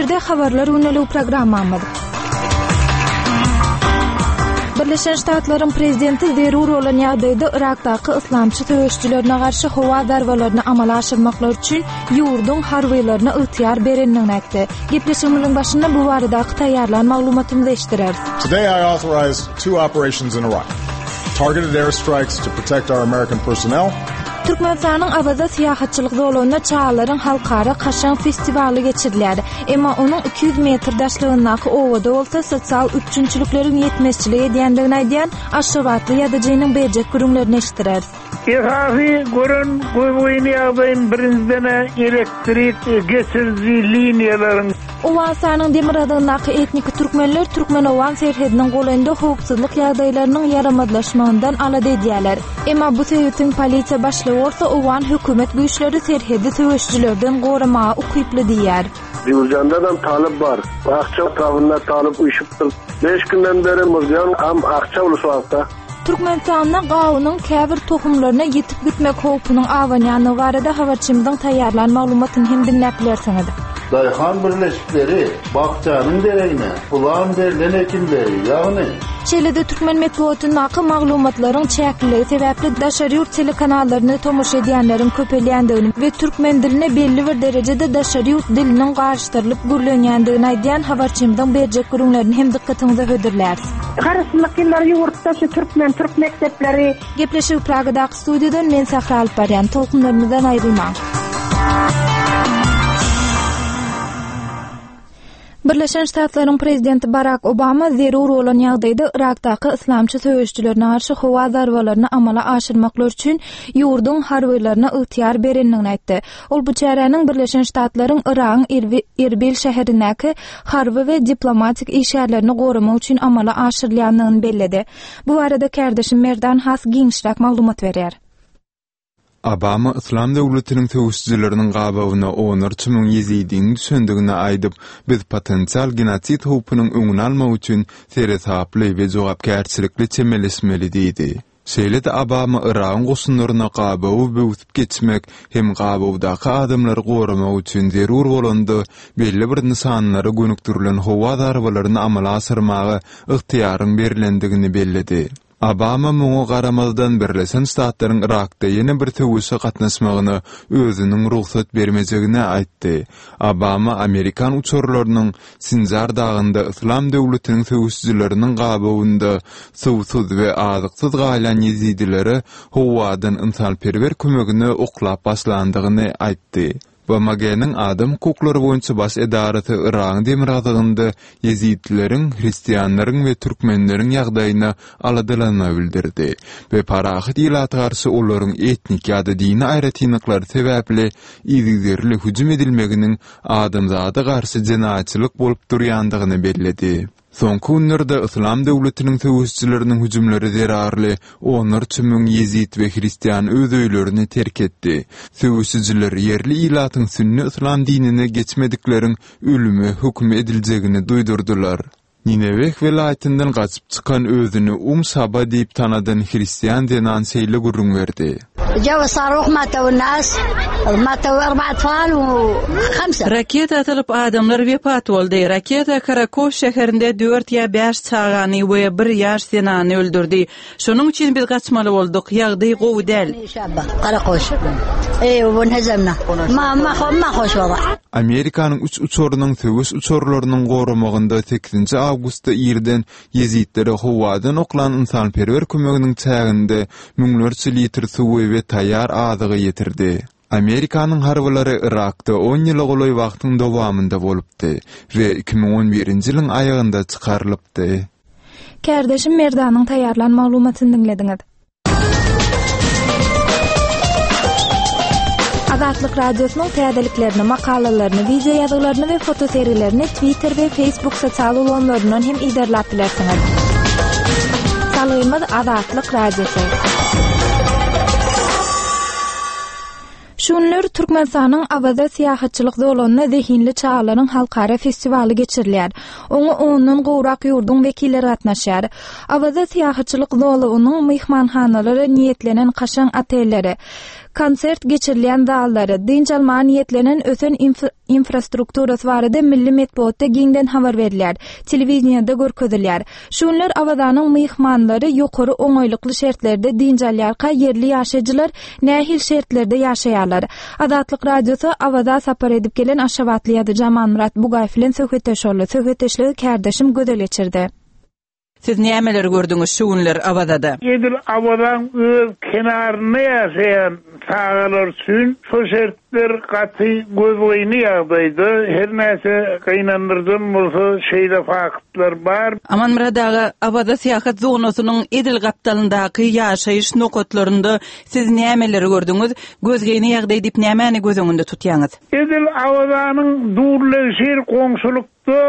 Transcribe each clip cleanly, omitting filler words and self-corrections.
Türkmende habarlar ünlü programmamız. Birleşen Ştatlaryň prezidenti zerur bolan ýagdaýda Irakdaky islamçy töweşçilerine garşy howa darwalaryny amala aşyrmaklar üçin ýurdun harbylaryna ygtyýar berenligini aýtdy. Gepleşigimiziň başynda bu baradaky taýýarlan maglumatymy eşitdiler. Today I authorized 2 operations in Iraq. Targeted airstrikes to protect our American personnel. Türkmenistanyň Abaza syýahatçylyk zolunda çağalaryň halkara Kaşan festivaly geçirilýär. Emma onuň 200 metr daşlygyndaky owada bolsa sosial üçünçülikleriň ýetmezçiligi edýändigini aýdýan Aşgabatly ýadajaýynyň berjek gürüňlerini eşitdiler. İhafi görün goýgoýyny ýagdaýyň birincide elektrik geçirji liniýalaryň Owasanyň demir adyndaky etnik türkmenler Türkmenowan serhediniň golanynda howpsuzlyk ýagdaýlarynyň ýaramadlaşmagyndan alady edýärler. Emma bu sebäpden polisiýa başlygy bolsa Owan hökümet güýçleri serhedi töweşçilerden goramagy ukyply diýär. Gürcan'dan talip var. Akça tarafında talip uyuşuptur. 5 günden beri Murcan am akça uluswakta. Türkmenistanyň gawunyň käbir tohumlaryna ýetip gitmek howpunyň awanyany barada habarçymyzyň taýýarlan maglumatyny hem dinläp bilersiňiz. Dayhan birleşikleri Bakçanın dereyine, Ulan berilen ekimleri, ýagny Şeýlede Türkmen medeniýetiniň maglumatlaryň çäkligi sebäpli daşary ýurt telekanallaryny tomoşa edýänleriň köpelýändigini we türkmen diline belli bir derejede daşary ýurt diliniň garşyrylyp gürlenýändigini aýdýan habarçymyzyň berjek gürüňlerini hem dikkatiňize höderler. Garşylyklary ýurtda şu türkmen türk mekdepleri Gepleşik Pragadaky studiýadan men Sahra Alparyan tolkunlarymyzdan aýrylmaň. Birleşen Ştatlaryň prezidenti Barack Obama zerur bolan ýagdaýda Irakdaky islamçy töweşçilerine garşy howa darwalaryny amala aşyrmaklar üçin ýurdun harbylaryna ygtyýar berenligini aýtdy. Ol bu çäräniň Birleşen Ştatlaryň Iragyň Erbil şäherindäki harby we diplomatik işgärlerini goramak üçin amala aşyrylýanlygyny belledi. Bu barada kardeşim Merdan Has giňişrak maglumat berýär. Obama İslam döwletiniň töweşçileriniň gabawyna onar tümüň Yezidiň düşendigine aýdyp, biz potensial genosit howpunyň öňüni almak üçin seresaply we jogapkärçilikli çemeleşmeli diýdi. Şeýle-de Obama Iragyň goşunlaryna gabawy böwüp geçmek hem gabawdaky adamlary goramak üçin zerur bolandy, belli bir nisanlary gönükdirilen howa darwalaryny amala asyrmagy ygtyýaryň berilendigini belledi. Obama muňa garamazdan Birleşen Ştatlaryň Irakda ýene bir töweşe gatnaşmagyny özüniň ruhsat bermejegine aýtdy. Obama Amerikan uçurlarynyň Sinjar dagynda İslam döwletiniň töweşçileriniň gabawynda sowsuz we azyksyz galan Yezidilere howadan insanperwer kömegini oklap başlandygyny aýtdy. Bamaganyň adam hukuklary boýunça baş edarati Iragyň demir adygynda Yezidleriň, hristiýanlaryň we türkmenleriň ýagdaýyna aladylanyny bildirdi. We parahat ýylaty garşy olaryň etnik ýa-da dini aýratynlyklary sebäpli ýygyzerli hüjüm edilmeginiň adamzada garşy jenaýatçylyk bolup durýandygyny belledi. Soňky günlerde İslam döwletiniň töweşçileriniň hüjümleri zerarly, onlar tümüň Yezid we hristiýan öz öýlerini terk etdi. Töweşçiler ýerli ilatyň sünni İslam dinine geçmedikleriň ölümi hukm ediljegini duýdurdular. Nineveh welaýatyndan gaçyp çykan özüni Saba diýip tanadan hristiýan denan şeýle gürrüň berdi. Raketa atılıp adamlar vefat oldu. Raketa Karakoş şäherinde 4 ýa 5 çağany we 1 ýaş senany öldürdi. Şonuň üçin biz gaçmaly boldyk. Ýagdaý gowy däl. Karakoş. Bu hezemna. Ma hoş bolar. Amerikanyň 3 uçurynyň töweş uçurlarynyň goramagynda 8-nji awgustda ýerden Yezidlere howadan oklan insanperwer kömeginiň çäginde müňlerçe litr suwy we taýýar azygy ýetirdi. Amerikanyň harbylary Irakda 10 ýyl goly wagtyň dowamında bolupdy we 2011-nji ýylyň aýagynda çykarylypdy. Kardeşim Merdanyň taýýarlan maglumatyny dinlediňiz. Azatlyk radiosynyň täzeliklerini, makalalaryny, video ýazgalaryny we fotoseriýelerini Twitter we Facebook sosial ulanlaryndan hem iderläp bilersiňiz. Salymyz Azatlyk radiosu. Şunlar Türkmenistanyň Awada syýahatçylyk zolunyna zehinli çağalaryň halkara festivaly geçirilýär. Oňa 10-dan gowrak ýurdun wekilleri gatnaşýar. Awada syýahatçylyk zolunyň myhmanhanalary, niýetlenen kaşan otelleri, konsert geçirilen zallary, dinç alman niýetlenen ösen infrastrukturasy barada milli medeniýetde giňden habar berilýär, telewiziýada görkezilýär. Şunlar Awadanyň myhmanlary ýokary oňaýlykly şertlerde dinç alýarka yerli ýaşaýjylar nähil şertlerde ýaşaýarlar. Adatlyk radiosu Awada sapar edip gelen Aşgabatly ýa-da Jamanmurat Bugay bilen söhbetleşdi. Kärdeşim gödel geçirdi. Siz nämeler gördüňiz şunlar Awadada? Edil Awadaň öz kenaryna ýaşaýan çağalar üçin şu şertler gaty gözleýni ýagdaýda her näse gaýnandyrdan bolsa şeýle faktlar bar. Aman muradaga Awada syýahat zonasynyň Edil gapdalyndaky ýaşaýyş nokatlarynda siz nämeler gördüňiz? Gözleýni ýagdaý diýip nämäni gözüňizde tutýaňyz? Edil Awadanyň durly şer goňşuluk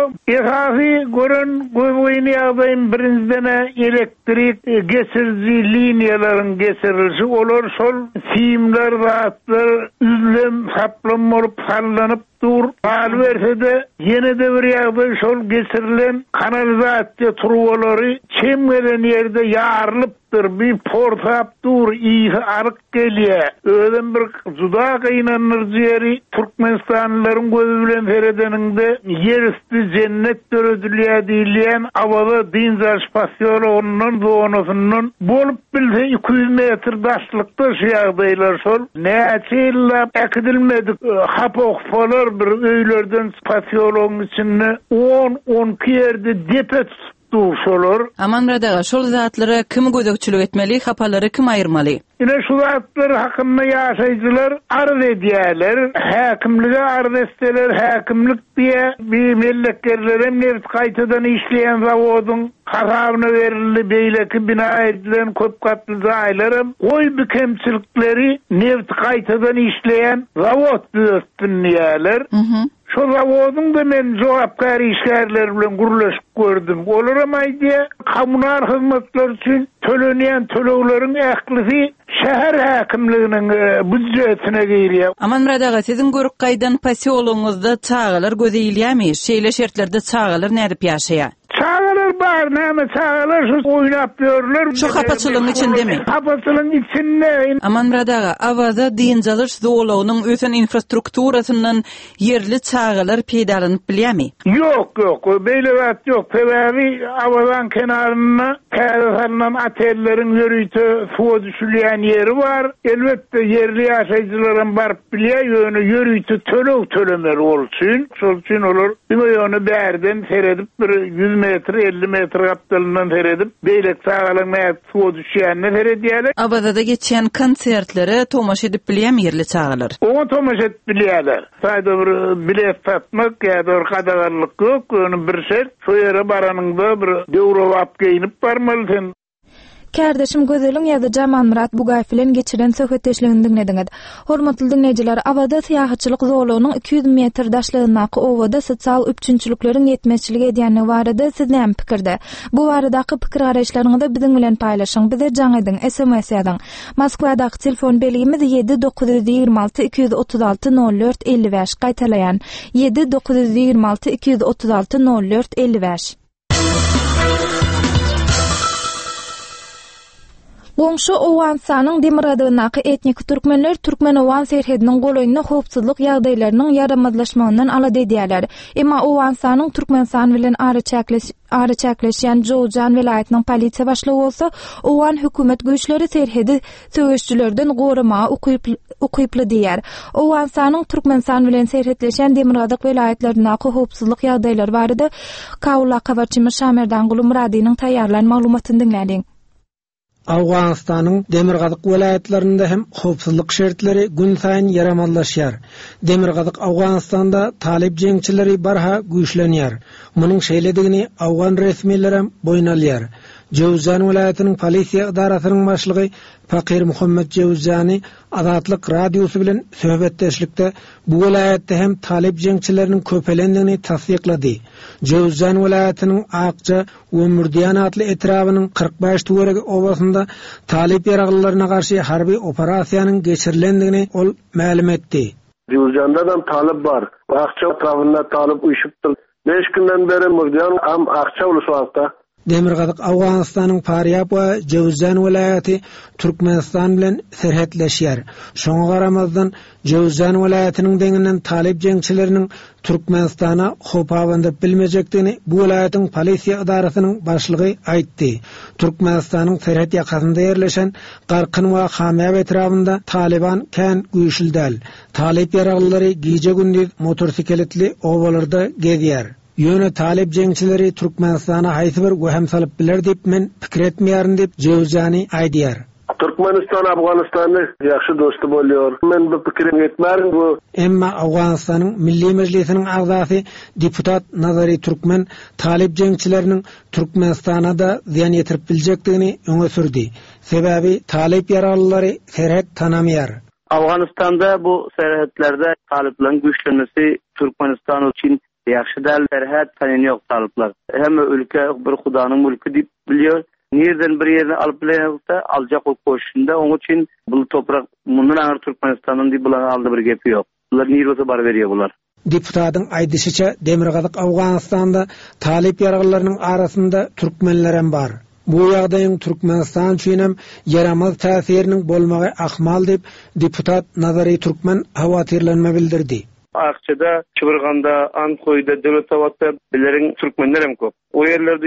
Esasy gören gözleýni ýagdaýyň birincide elektrik geçirji liniýalaryň geçirilişi olar şol siýimler zatlar üzlem saplam bolup sallanyp dur. Albersede ýene-de bir ýagdaý şol geçirilen kanalizasiýa trubalary çemgelen ýerde ýarylypdyr. Bir portap dur, iýi aryk gelýär. Öden bir juda gaýnanyrjy Türkmenistanlylaryň gözü bilen seredeninde ýerüstü cennet döredilýär diýilen Awada dinzar spasiýalygynyň zonasynyň bolup bilse 200 metr daşlykda şu ýagdaýlar şol. Näçe ýyllap ekidilmedik hapokfalar bir öýlerden spasiýalygyň içinde 10-12 ýerde depet durşolar. Aman radaga şol zatlara kim gözükçülük etmeli, hapalary kim aýyrmaly? Ine şu zatlar hakynda ýaşaýjylar arz edýärler, häkimlige arz etseler, häkimlik diýe bir melleklerlere neft gaýtadan işleýän zawodyň harabyna berildi, beýleki bina edilen köp katly zaýlarym goý bükemçilikleri neft gaýtadan işleýän zawod düzeltdirýärler. Şu zavodun da men jogapkary işgärler bilen gurulşyp gördüm. Olaram aýdy, kommunal hyzmatlar üçin tölenýän töleglerin ählisi şäher häkimliginiň büdjetine girýär. Aman muradaga sizin görük gaýdan pasiýoluňyzda çağalar gözeýilýärmi? Şeýle şertlerde çağalar nädip ýaşaýar? Çağalar bar, näme çağalar şu oýnap ýörler. Şu hapaçylygyň içindemi? Hapaçylygyň içinde. Aman muradaga Awada dinjalyş zowlawynyň ösen infrastrukturasynyň yerli çağalar peýdalanyp bilýärmi? Yok. Beýle zat yok. Sebebi Awadaň kenaryna täzeden atelleriň ýörüýte suwa düşülýän ýeri bar. Elbetde yerli ýaşaýjylaryň barp bilýär, ýöne ýörüýte tölemer bolsun. Şol üçin olar ýöne bärden seredip bir 100 metr 50 metr gapdalyndan seredip beýlek çağalaryň suwa düşýänini seredýärler. Awada geçen konsertlere tomaş edip bilýärmi yerli çağalar? Oňa tomaş edip bilýärler. Saýda bir bilet satmak ýa-da bir gadagarlyk ýok, ony bir şert şu ýere baranyňda bir döwrelap geýinip barmaly. Kärdeşim gözeliň ýa-da Jamanmurat Bugay bilen geçiren söhbetleşigini dinlediňiz. Hormatly dinleyijiler, Awada syýahatçylyk zolunyň 200 metr daşlygyndaky owada sosial üçinçilikleriň ýetmezçiligi edýäni barada siz näme pikirde? Bu baradaky pikir garaşlaryňyzy biziň bilen paýlaşyň. Bize jaňydyň SMS ýazyň. Moskwadaky telefon belgimiz 7926 236 04 55. Gaýtalaýan 7926 236 04 55. Goňşy Owganistanyň Demiradagynaky etnik türkmenler Türkmen-Owgan serhediniň golaýyna howpsuzlyk ýagdaýlarynyň ýaramazlaşmagynyň alady edýärler. Emma Owganistanyň Türkmenistan bilen ara çäkleşýän Jowjan welaýatynyň polisiýa başlygy bolsa, Owgan hökümet güýçleri serhedi söwüşçülerden gorama ukyply diýär. Owganistanyň Türkmenistan bilen serhetleşen Demirgazyk welaýatlarynyň howpsuzlyk ýagdaýlary barada Kawla Kawarçymy Şamerdan Guly Muradynyň taýýarlanan maglumatyny dinlädiň. Awganistanyň Demirgazyk welaýatlarynda hem howpsuzlyk şertleri gün saýyn ýaramazlaşýar. Demirgazyk Awganistanda talip jeňçileri barha güýçlenýär. Munyň şeýledigini Awgan resmiýetleri boýun alýar. Cevizan vilayetinin polisiya idarasynyň başlygy Fakir Muhammed Cevizani Azatlyk radiosu bilen söhbetdeşlikde bu vilayetde hem talip jeňçileriniň köpelendigini tasdiklady. Cevizan vilayetiniň Akça we Murdiýan atly etrabynyň 45 töweregi obasynda talip ýaraglylaryna garşy harby operasiýanyň geçirilendigini ol ma'lum etdi. Cevizanda da talip bar. Akça etrafında talip uyuşupdyr. 5 günden beri Murdiýan am Akça uluswagda. Demirgazyk Awganystanyň Faryab we Cevizan vilayeti Türkmenistan bilen serhetleşýär. Şoňa garamazdan Cevizan vilayetiniň deňinden talip jeňçileriniň Türkmenistana hopawandyp bilmejekdigini bu vilayetiň polisiýa idarasynyň başlygy aýtdy. Türkmenistanyň serhet ýakasynda ýerleşen Garkyn we Hamyab etrafynda Taliban kän güýçlüdäl. Talip ýaraglylary gije gündüz motorsikletli obalarda gezýär. Ýöne talip jeňçileri Türkmenistana haýsy bir göhem salyp biler diýip men pikir etmeýärin diýip Cevizani aýdýar. Türkmenistan Afganistanyň ýaxşy dosty bolýar. Men bu pikir etmärin bu. Emma Awganystanyň Milli Mejlisiniň agzasy deputat Nazary Türkmen talip jeňçileriniň Türkmenistana da ziýan ýetirip biljekdigini öňe sürdi. Sebäbi talip ýaraglylary serhet tanamaýar. Awganystanda bu serhetlerde taliplerin güýçlenmesi Türkmenistan üçin ýaxşy däl serhet tanany ýok taliplar. Hemme ülke bir Hudanyň mülki diýip bilýär. Nereden bir ýerine alyp bilense aljak koşunda oň üçin bu toprak mundan aňyr Türkmenistanyň diýip bular aldy bir gepi ýok. Bular nirwata bar berýär bular. Deputatyň aýdysyça Demirgazyk Awganystanda talip ýaraglylarynyň arasynda türkmenler hem bar. Bu ýagdaýyň Türkmenistan üçin hem yaramaz täsiriniň bolmagy ahmal diýip deputat Nazary Türkmen hawatyrlanma bildirdi. Akçada, Çıbırganda, Ankoy'da, Devletavat'ta bilerin Türkmenler hem köp. O yerlerde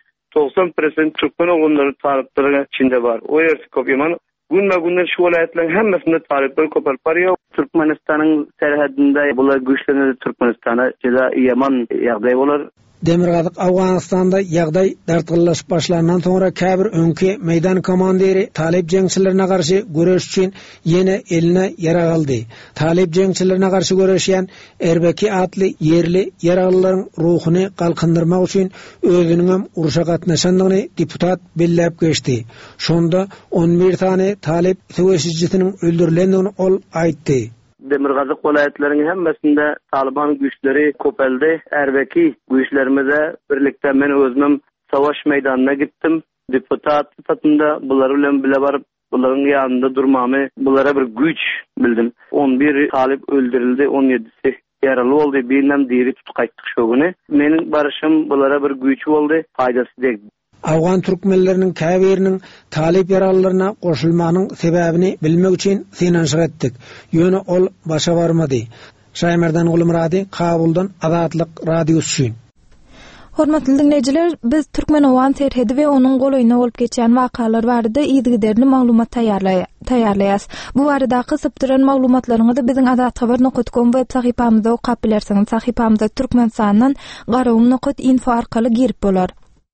%90% Türkmen oğulları talipleri içinde var. O yersi köp yaman. Günden şu vilayetlerin hemmesinde talipleri köp parıyor. Türkmenistan'ın serhedinde bunlar güçlenir Türkmenistan'a ceza yaman yağday olur. Demirgazyk Awganystanda ýagdaý dartgyllaşyp başlandan soňra käbir öňki meýdan komandiri talip jeňçilerine garşy göreş üçin ýene eline ýarag aldy. Talip jeňçilerine garşy göreşýän Erbeki atly ýerli ýaraglylaryň ruhuny galkındyrmak üçin özüniň hem uruşa gatnaşandygyny deputat belläp geçdi. Şonda 11 tane talip söwüşçisiniň öldürilendigini ol aýtdy. Demirgazyk vilayetlerinin hemmesinde Taliban güçleri köpeldi. Erbeki güçlerimize birlikte men özüm savaş meydanına gittim. Deputat sıfatında bular bilen bile barıp buların yanında durmamy, bulara bir güç bildim. 11 talip öldürildi, 17'si yaralı oldu. Birinem diri tutqaytdyk şu güni. Menin barışım bulara bir güç oldu, faydasy degdi. Awgan türkmenleriniň käbiriniň talip ýaraglylaryna goşulmanyň sebäbini bilmek üçin synanşyk etdik. Ýöne ol başa barmady. Şaýmerdan Gulmurady, Kabuldan Azatlyk radiosu üçin. Hormatly dinleyijiler, biz Türkmenowan serhedi we onuň golaýyna bolup geçýän wakalar barada ýygyderini maglumat taýýarlaýas. Bu barada gysypdyran maglumatlaryňyzy biziň azathabar.com web sahypamyzda okap bilersiňiz. Sahypamyzda Türkmenistandan garawum.info arkaly girip bolar.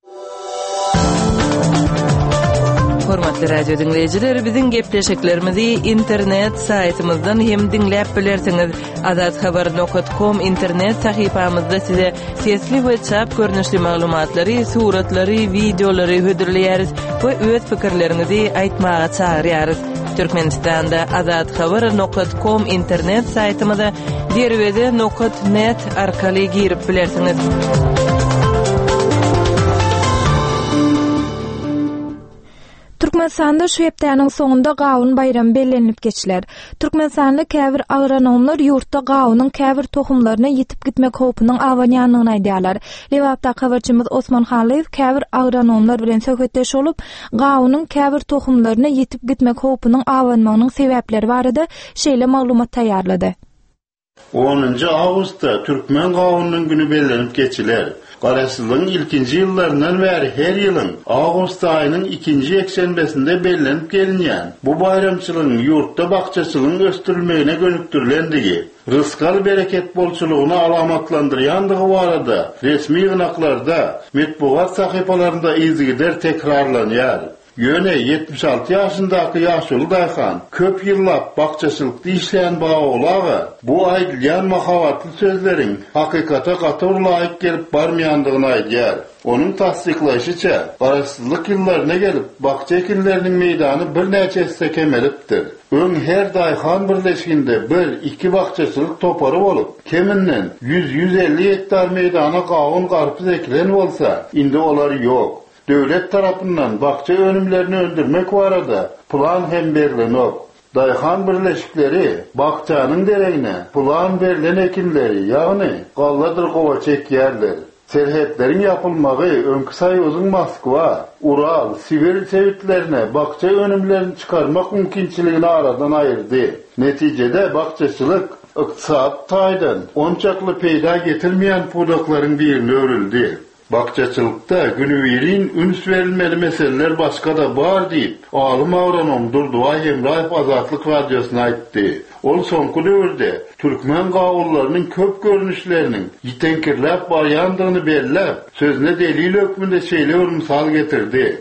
Hormatly radio dinleyijiler, biziň gepleşiklerimizi internet saytymyzdan hem dinläp bilersiňiz. Azathabar.com internet sahypamyzda size sesli we çap görnüşli maglumatlary, suratlary, videolary hödürleýäris we öz pikirleriňizi aýtmaga çagyrýarys. Türkmenistanda azathabar.com internet saytymyza derwede.net arkaly girip bilersiňiz. Türkmenistanda şu hepdäniň soňunda gawun bayramy bellenip geçiler. Türkmenistanda käbir agronomlar ýurtda gawunyň käbir tohumlaryny ýitip gitmek howpunyň awanýanlygyny aýdýarlar. Lewapda habarçymyz Osman Halaýew käbir agronomlar bilen söhbetdeş olup, gawunyň käbir tohumlaryny ýitip gitmek howpunyň awanmagynyň sebäpleri barada şeýle maglumat taýýarlady. 10 Awgustda Türkmen gawunynyň güni bellenip geçiler. Garaşsylygyň ilkinji ýyllaryndan bäri her ýylyň Awgust aýynyň 2-nji ekşenbesinde bellenip gelinýän. Bu bayramçylygyň ýurtda bakçaçylygyň östürilmegine gönükdirilendigi, rızkal bereket bolçulugyny alamatlandyrýandygy barada resmi gynaklarda, metbuat sahypalarynda izgider tekrarlanýar. Yöne 76 yaşındaki Yaşul Dayhan köp yıllap bakçaçılıkta işleyen bağolağı bu aydılyan mahavatlı sözlerin hakikata katır layık gelip barmayandığını aydiyar. Onun tasdiklaşıca qarasızlık yıllarına gelip bakça ekinlerinin meydanı bir neçesi kemeliptir. Ön her Dayhan birleşkinde 1-2 bakçaçılık toparı olup, keminden 100-150 hektar meydana qavun qarpız ekilen olsa, indi oları yok. Devlet tarafından bakça önümlerini öldürmek var arada plan hem berlenok. Dayhan birleşikleri bakçanın dereğine plan verilen ekinleri yani qalladır qova çekyerler. Serhetlerin yapılmağı önkü sayozun Moskva, Ural, Sibir sevitlerine bakça önümlerini çıkarmak mümkünçiliğini aradan ayırdı. Neticede bakçaçılık iqtisat taydan onçaklı peyda getirmeyen pudakların birini örüldü. Bakçaçılıkta günüvirin üns verilmeli meseleler başka da var deyip alım agronom Durduay Hemrayev Azatlık Radyosuna aytdı. Ol sonku dövrde Türkmen gavullarının köp görünüşlerinin yitenkirlep baryandığını bellep sözüne delil hükmünde şeyle misal getirdi.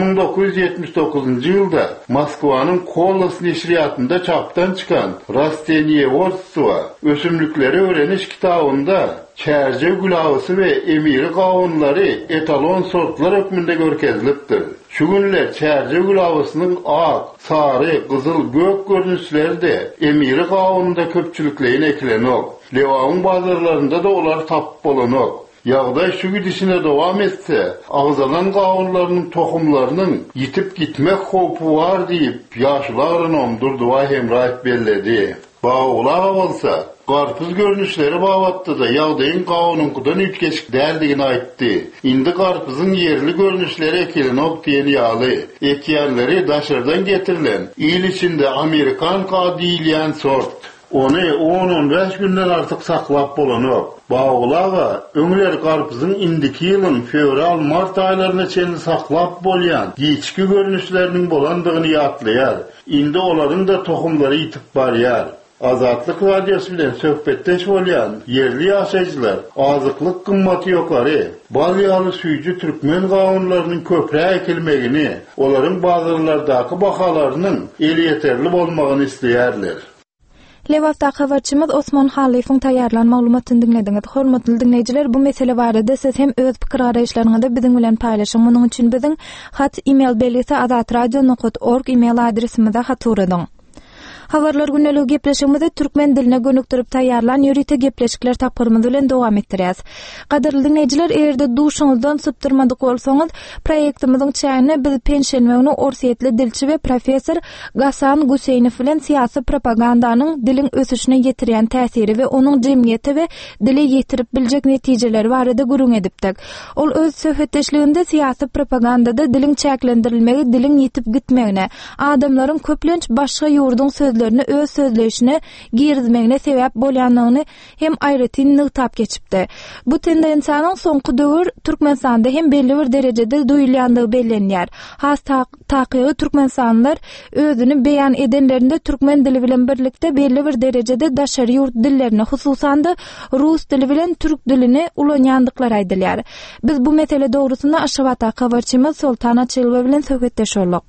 1979 yılda Moskva'nın Kolos neşriyatında çaptan çıkan Rasteniyevodstva Ösümlükleri Öğreniş kitabında Çerce gülavısı ve emiri kavunları etalon sortlar hükmünde görkezliptir. Şu günler Çerce gülavısının ak, sarı, kızıl, gök görünüşleri de emiri kavununda köpçülükleyin ekilenok. Levağın bazarlarında da olar tap bolanok. Yağday şu gidişine devam etse, ağzalan qavunlarının tohumlarının yitip gitmek hopu var deyip yaşlı agronom Durduay Hemrayev belledi. Bağulağı olsa, qarpız görünüşleri bağattı da yağdayın qavununkudan ütkeşik derdiğini ayttı. İndi qarpızın yerli görünüşleri ekilenok diyen yağlı. Ekiyenleri daşırdan getirilen, il içinde Amerikan qadiyleyen sort. Onu 10-15 günden artık saklap bolanok. Bağulağı, öňler qarpızın indiki yılın fevral-mart aylarına çenli saklap bolyan, giçki görünüşlerinin bolandığını yatlayar. İndi oların da tohumları yitip baryar. Azatlık Radyosu bilen söhbetteş bolyan yerli yaşayıcılar azıklık kımmatı yokarı, balyalı süyücü Türkmen qavunlarının köprü ekilmegini, onların bazarlardaki bakalarının eli yeterli bolmağını isteyerler. Lewapda habarçymyz Osman Halif'in taýýarlan maglumatyny dinlediňiz. Hormatly dinleýijiler, bu mesele barada siz hem öz pikir araýşlaryňyzda biziň bilen paýlaşyň. Munyň üçin biziň hat email belgisi azatradio.org email adresimizde hat uradyň. Habarlar güneligi gepleşigimizde türkmen diline gönükdirip taýýarlan ýörite gepleşikler tapgyrymyz bilen dowam etdirýäs. Gaderly dinleýijiler, egerde duşuňyzdan sypdyrmadyk bolsaňyz, proýektimizin çäňine biz penşenme güni orsiýetli dilçi we professor Gasan Guseýnow bilen siýasy propagandanyň diliň ösüşine ýetirýän täsiri we onuň jemgyýete we dile ýetirip biljek netijeleri barada gurung edipdik. Ol öz söhbetdeşliginde siýasy propagandada diliň çäklendirilmegi, diliň ýetip gitmegine, adamlaryň köplenç başga ýurdun öz sözleşine girizmegine sebäp bolýanlygyny hem aýratyn nyltap geçipdi. Bu tendensiýanyň soňky döwür Türkmenistanda hem belli bir derejede duýulýandygy bellenýär. Has takygy Türkmenistanlar özüni beýan edenlerinde türkmen dili bilen birlikde belli bir derejede daşary ýurt dillerini, hususan rus dili bilen türk dilini ulanýandyklary aýdylýar. Biz bu mesele dogrusynda Aşgabatda habarçymyz Sultana Çelbe bilen söhbetdeş bolduk.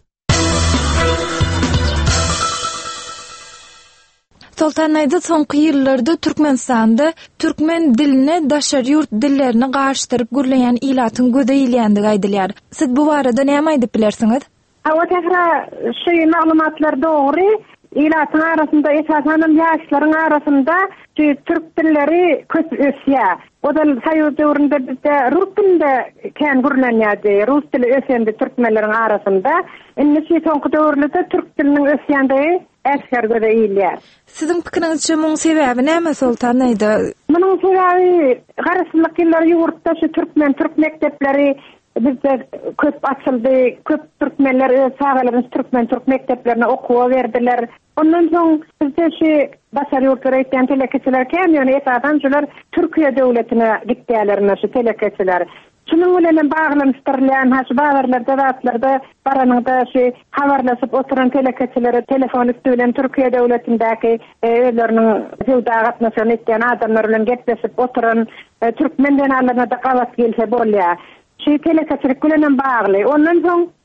Sultan aýdy, soňky ýyllarda Türkmenistanda türkmen diline daşary ýurt dillerini gaşdyryp gürleýän ilatyň gözeýilýändigi aýdylýar. Siz bu barada näme aýdyp bilersiňiz? O tekrar şu maglumatlar dogry. İlatyň arasynda esasen ýaşlaryň arasynda türk dilleri köp ösýär. O da Soýuz döwründe bizde rus dilinde kän gürlenýärdi. Rus dili ösýändi türkmenleriň arasynda. Indi soňky döwürde türk diliniň ösýändigi äsger göreýilýär. Siziň pikiriňizçe muň sebäbi näme Sultan aýdy? Munyň sebäbi garaşsyzlyk ýyllary ýurtda şu türk mekdepleri bizde köp açyldy. Köp türkmenler öz sagalaryň türk mekdeplerine okuwa berdiler. Ondan soň bizde şu başary ýurtlara ýeten telekeçiler kän ýöne esasen şular Türkiýe döwletine gitdilerler şu telekeçiler. Şunun bilen bağlanışdyrylýan haşy bazarlarda zatlarda baranyňda şu habarlaşyp oturan telekeçilere telefon üstünden Türkiýe döwletindäki özleriniň ýewda gatnaşan etýän adamlar bilen gepleşip oturan türkmenden alana da galat gelse bolýar. Şu telekeçilik bilen bagly. Ondan soň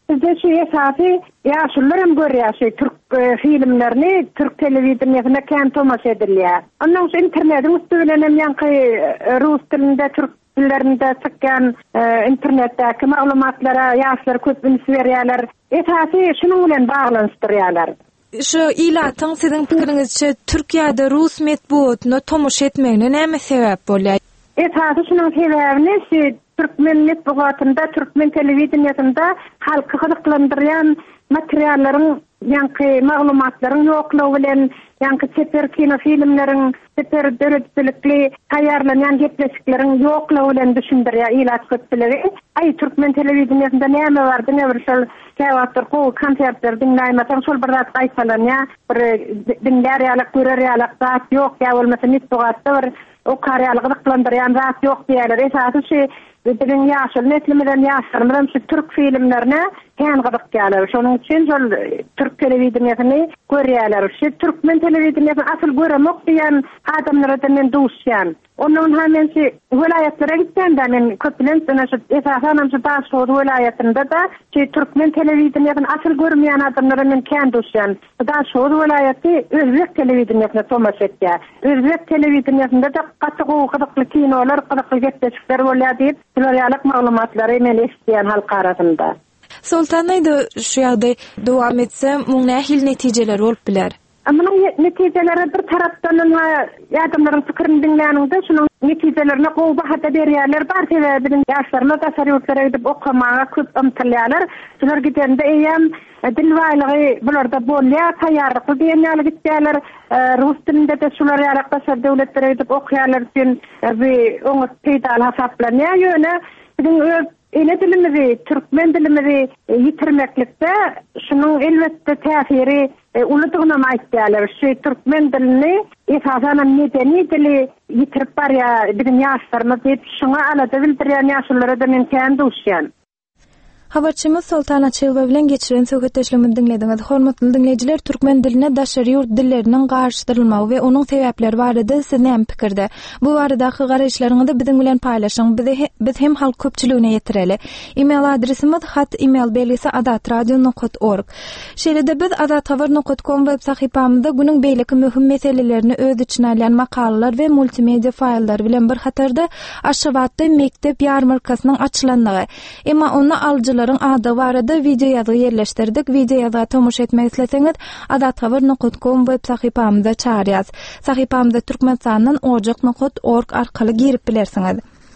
bizde şu esasy ýaşullaram görýär Türk filmlerini, Türk telewizionyna kän tomaş edilýär. Ondan soň internetin üstünden hem ýanky rus dilinde, türk dillerinde çykkan internetdäki maglumatlara ýaşlar köp üns berýärler. Esasy şunun bilen baglanşdyrýarlar. Şu ilatyň siziň pikiriňizçe Türkiýede rus medeniýetine tomaş etmegine näme sebäp bolýar? Esasy şunun sebäbini Türkmen medeniýetinde, Türkmen telewizionyasynda halky gyzyklandyrýan materiallaryň, ýanky maglumatlaryň ýoklugy bilen, ýanky seper kino filmleriň, seper döredlikli taýýarlanýan gepleşikleriň ýoklugy bilen düşündirýär ilat köpçüligi. Ay Türkmen telewizionyasynda näme bar, näme bir şol käwatdyr, gowy konsertler dinläýmesen şol bir zat aýsalanýar, bir dinlärýärlik, görärýärlik zat ýok, ýa bolmasa netbogatda bir o karyalygy gyzyklandyrýan zat ýok diýerler. Esasy bizim ýaşyl neslimizden ýaşlarymyzdan şu türk filmlerine kän gyzyk gelýär. Şonuň üçin şol türk telewizionyny görýärler. Şu türkmen telewizionyny asyl göremok diýen adamlardan men duşýan. Onuň hemençi welaýatlere gitgende men köpülen şu esasan şu Daşoğlu welaýatynda da türkmen telewizionyny asyl görmeýän adamlara men kän duşýan. Daşoğlu welaýaty özbek telewizionyny tomaş etýär. Özbek telewizionyny da gyzykly kinolar, gyzykly gepleşikler bolýar diýip ýalyk maglumatlary men eşitýän halk arasynda. Sultanaýda şu ýagdaý dowam etse, muň nähil netijeler bolup biler. Ama netijeleri bir taraftan adamların fikirini dinläninde şunun netijelerine gowy baha berýärler. Bar sebäbini ýaşlaryna tasaryplara edip okamaga köp ymtylýarlar. Şular gidende eýem dil baýlygy bularda bolýar, taýýarlyk diýen ýaly gitýärler. Rus dilinde de şular ýarakda döwletlere edip okuýarlar üçin oňa peýdal hasaplanýar ýöne bizim ele dilimizi, Türkmen dilimizi yitirmeklikde şunun elbette täsiri uludygyna aýtýarlar. Şu Türkmen dilini esasan medeni dili yitirip barýar bizim ýaşlarymyz diýip şuňa alada bildirýän ýaşlara da men kän duşýan. Habarçymyz Sultan Açylova bilen geçiren söhbetleşmemizi dinlediňiz. Hormatly dinleýijiler, türkmen diline daşary ýurt dilleriniň garşydyrylmagy we onuň sebäpleri barada siz näme pikirde? Bu baradaky garaşlaryňyzy biziň bilen paýlaşyň. Biz hem halk köpçüligine ýetireli. E-mail adresimiz hat-email belgisi adatradio.org. Şeýle-de biz adathabar.com web sahypamyzda günüň beýleki möhüm meselelerini öz içine alýan makalalar we multimedia faýllar bilen bir hatarda Aşgabatda mektep ýarmarkasynyň açylandygy. Emma onu alyjylaryň ady barada video ýazy ýerleşdirdik. Video ýazyna tomuş etmek isleseňiz adathabar.com web sahypamyzda çarýaz. Sahypamyzda türkmenistanyň ojak.org arkaly girip bilersiňiz.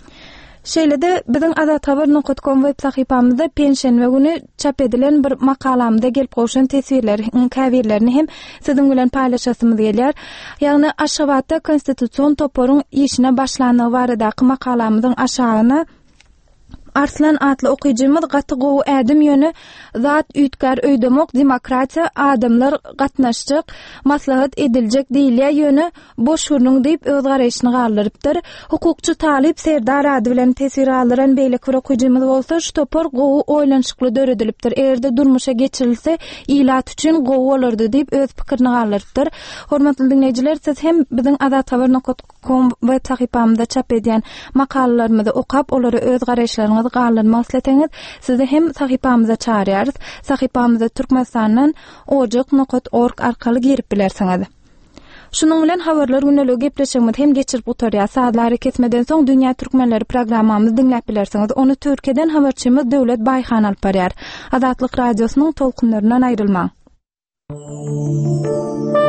Şeýle-de biziň adathabar.com web sahypamyzda penşenbe güni çap edilen bir makalamda gelip goşan tesvirleri, käbirlerini hem siziň bilen paýlaşasymyz gelýär. Ýagny Aşgabatda konstitusiýon toporuň işine başlanýy baradaky makalamyzyň aşagyna Arslan atly okuyjymyz gaty gowy ädim ýöne zat üýtkär öýdemok demokratiýa adamlar gatnaşjak maslahat ediljek diýilýär ýöne boş şurnuň diýip öz garaşyny galdyrypdyr. Hukukçy Talip Serdar ady bilen tesir aldyran beýleki bir okuyjymyz bolsa şu topar gowy oýlanşykly döredilipdir. Erde durmuşa geçirilse ilat üçin gowy bolardy diýip öz pikirini galdyrypdyr. Hormatly dinleýijiler, siz hem biziň adathabar.com web sahypamyzda çap edýän makalalarymyzy okap olary öz garaşlaryňyzy gallanmak isleseňiz, sizi hem sahypamyza çarýarys. Sahypamyzda Türkmenistanyň ojak.org arkaly girip bilersiňiz. Şunun bilen habarlar güneligi gepleşigimiz hem geçirip oturýar. Saatlary kesmeden soň Dünýä Türkmenleri programmamyzy dinläp bilersiňiz. Onu Türkiýeden habarçymyz Döwlet Baýhan alyp barýar. Azatlyk radiosynyň tolkunlaryndan aýrylmaň.